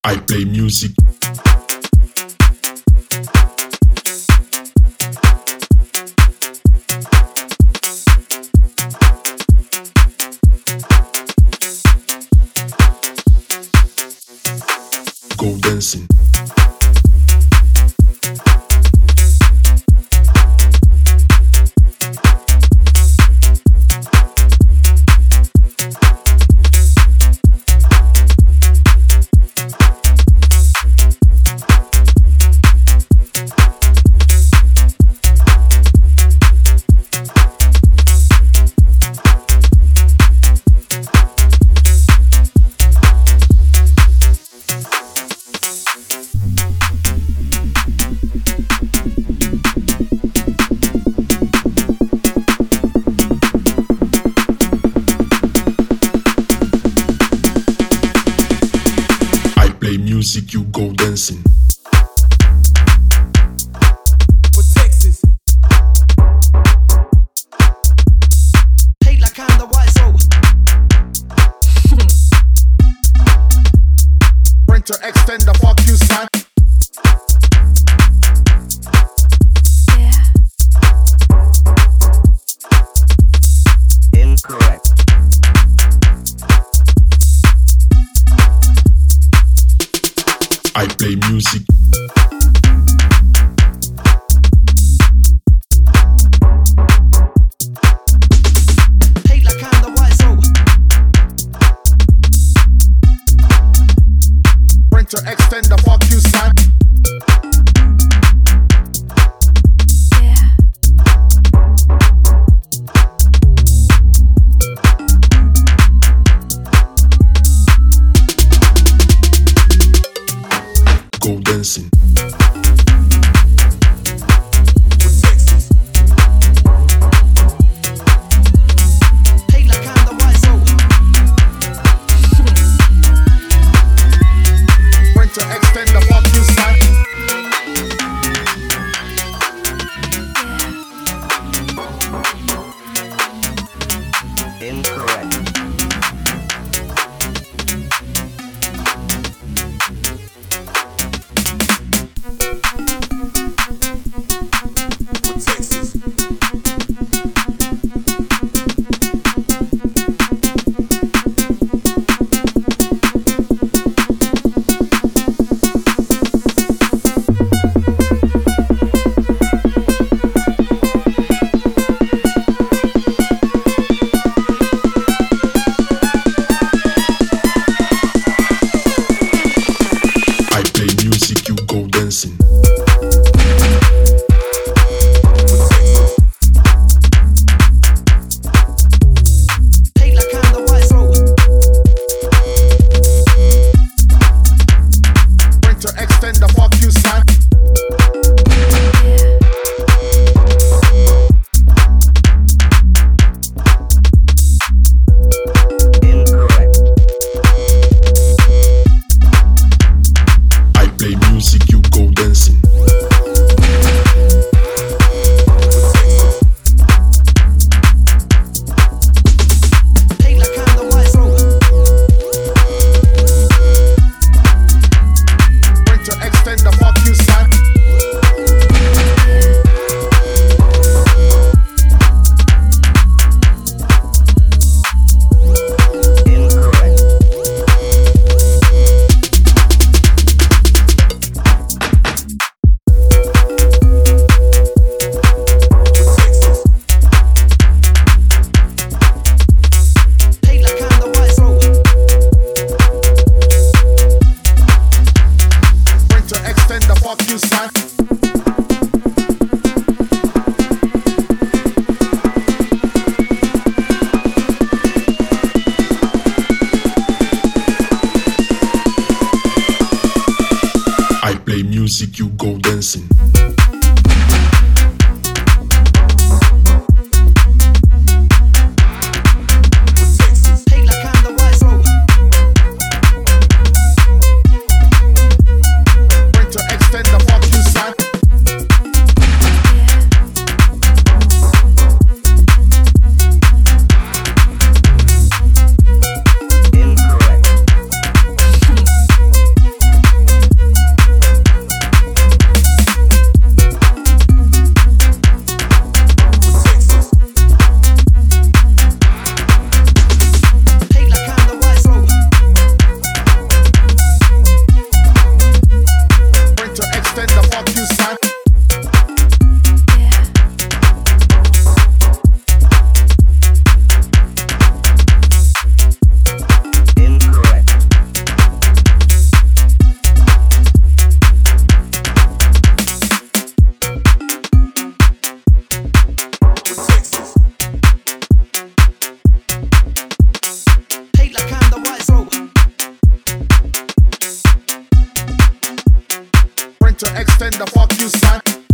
I play music. Go dancing. Play music, you go dancing. For Texas. Hate like I'm the white soul. Printer extender, fuck you, son. Incorrect. I play music. Hate like I'm the white soul. Printer extender, fuck you, son. Go dancing. For Texas. Hate like I'm the white soul. Printer extender, fuck you, son. Incorrect. For Texas. I play music, you go dancing. Hate like I'm the white soul. Printer extender, fuck you, son. Incorrect. I play music, you go dancing. Hate like I'm the white soul. Printer extender, fuck you, son. Incorrect. Hate like I'm the white soul. Printer extender, fuck you, son. I play music, you go dancing. Hate like I'm the white soul. Printer extender, fuck you, son. bring to extend the fuck you, son.